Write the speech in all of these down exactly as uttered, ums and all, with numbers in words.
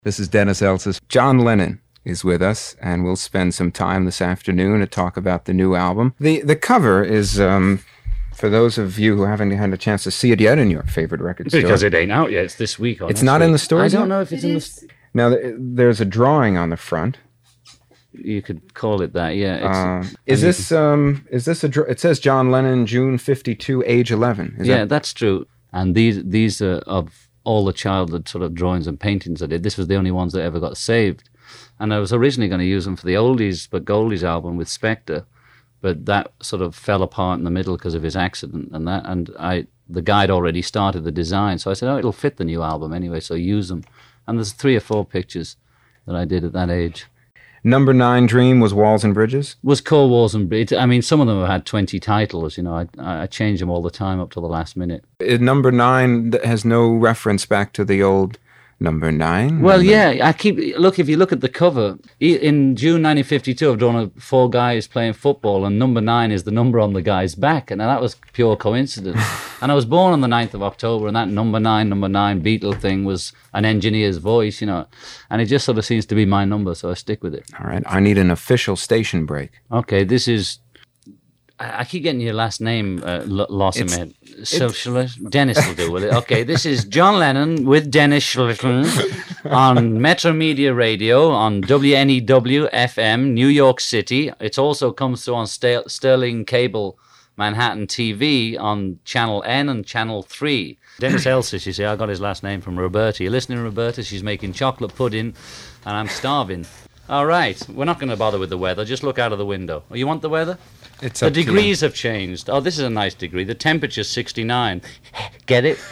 This is Dennis Elsis. John Lennon is with us, and we'll spend some time this afternoon to talk about the new album. The the cover is, um, for those of you who haven't had a chance to see it yet in your favorite record store. Because it ain't out yet. It's this week. Or it's not week. in the stores I don't yet? know if it's It in is. the... Now, th- there's a drawing on the front. You could call it that, yeah. It's, Uh, is this, um, is this a, dr- it says John Lennon, June fifty-two, age eleven. Is yeah, that... that's true. And these these are of all the childhood sort of drawings and paintings I did. This was the only ones that ever got saved. And I was originally going to use them for the Oldies but Goldies album with Spector, but that sort of fell apart in the middle because of his accident and that. And I, the guy had already started the design, so I said, oh, it'll fit the new album anyway, so use them. And there's three or four pictures that I did at that age. Number nine dream was Walls and Bridges? Was Cold Wars and Bridges. I mean, some of them have had twenty titles, you know. I I change them all the time up to the last minute. Uh, Number nine th- has no reference back to the old Number Nine? Well, Number- yeah, I keep look. If you look at the cover, i- in June nineteen fifty-two, I've drawn a, four guys playing football, and number nine is the number on the guy's back, and that was pure coincidence. And I was born on the ninth of October, and that number nine, number nine Beatle thing was an engineer's voice, you know, and it just sort of seems to be my number, so I stick with it. All right, I need an official station break. Okay, this is. I I keep getting your last name uh, lo- lost in my head. So shall I- Dennis will do with it. Okay, this is John Lennon with Dennis Schlitten on Metro Media Radio on W N E W F M, New York City. It also comes through on Ster- Sterling Cable Manhattan T V on Channel N and Channel three. Dennis Elsis, you see, I got his last name from Roberta. You're listening to Roberta? She's making chocolate pudding, and I'm starving. All right, we're not going to bother with the weather. Just look out of the window. Oh, you want the weather? It's The up to you. degrees have changed. Oh, this is a nice degree. The temperature's sixty-nine. Get it?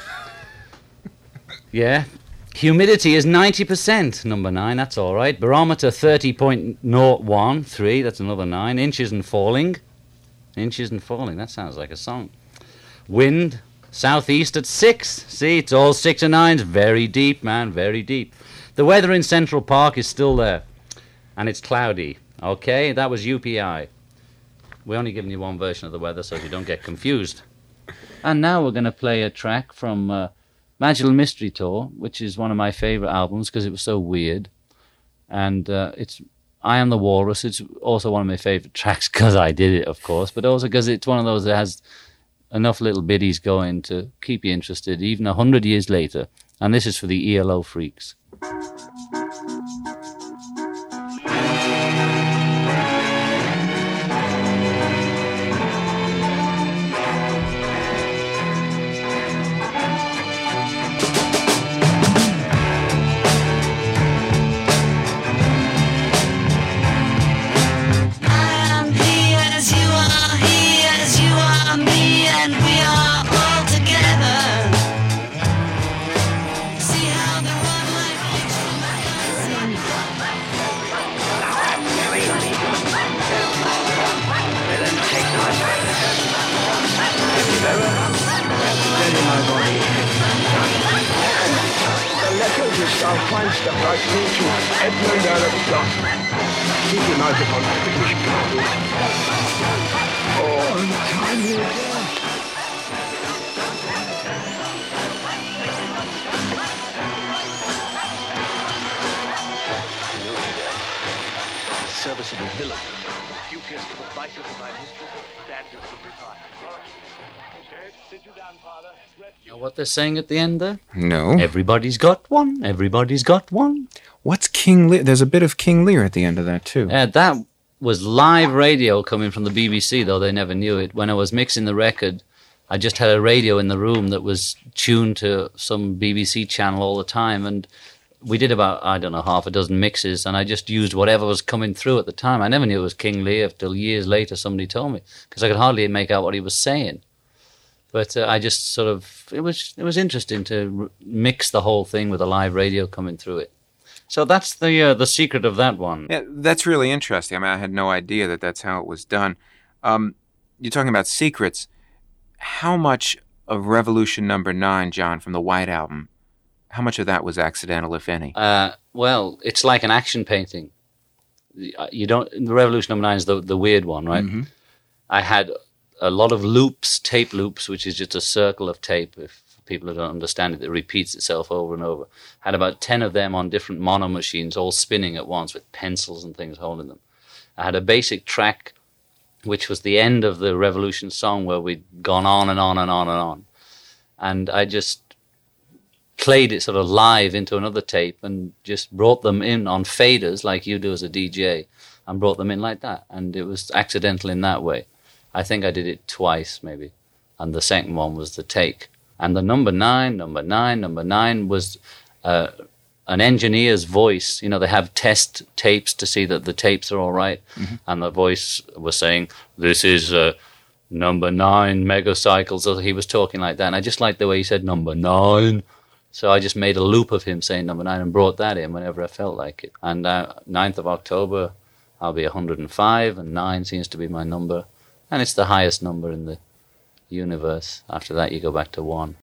Yeah. Humidity is ninety percent, number nine. That's all right. Barometer thirty point zero one three. That's another nine. Inches and falling. Inches and falling. That sounds like a song. Wind, southeast at six. See, it's all six and nines. Very deep, man. Very deep. The weather in Central Park is still there. And it's cloudy. Okay, that was U P I. We're only giving you one version of the weather so you don't get confused. And now we're going to play a track from uh, Magical Mystery Tour, which is one of my favourite albums because it was so weird. And uh, it's I Am the Walrus. It's also one of my favourite tracks because I did it, of course, but also because it's one of those that has enough little biddies going to keep you interested even a hundred years later. And this is for the E L O freaks. I'll find stuff like Rachel, Edmund Earl Johnson. Keep your nose upon the British people. Oh, and tiny again. Serviceable villain. Dubious to the vices of my mistress, standards of retirement. Sit you down, Father. Know what they're saying at the end there? No. Everybody's got one. Everybody's got one. What's King Lear? There's a bit of King Lear at the end of that, too. Uh, that was live radio coming from the B B C, though they never knew it. When I was mixing the record, I just had a radio in the room that was tuned to some B B C channel all the time, and we did about, I don't know, half a dozen mixes, and I just used whatever was coming through at the time. I never knew it was King Lear till years later somebody told me, because I could hardly make out what he was saying. But uh, I just sort of, it was it was interesting to r- mix the whole thing with a live radio coming through it. So that's the uh, the secret of that one. Yeah, that's really interesting. I mean, I had no idea that that's how it was done. Um, you're talking about secrets. How much of Revolution Number Nine, John, from the White Album, how much of that was accidental, if any? Uh, well, it's like an action painting. You don't. The Revolution Number Nine is the the weird one, right? Mm-hmm. I had a lot of loops, tape loops, which is just a circle of tape. If people who don't understand it, it repeats itself over and over. Had about ten of them on different mono machines, all spinning at once with pencils and things holding them. I had a basic track, which was the end of the Revolution song, where we'd gone on and on and on and on. And I just played it sort of live into another tape and just brought them in on faders like you do as a D J, and brought them in like that. And it was accidental in that way. I think I did it twice maybe. And the second one was the take. And the number nine, number nine, number nine was uh, an engineer's voice. You know, they have test tapes to see that the tapes are all right. Mm-hmm. And the voice was saying, this is uh, number nine megacycles. So he was talking like that. And I just liked the way he said number nine. So I just made a loop of him saying number nine and brought that in whenever I felt like it. And uh, ninth of October, I'll be one hundred five, and nine seems to be my number. And it's the highest number in the universe. After that, you go back to one.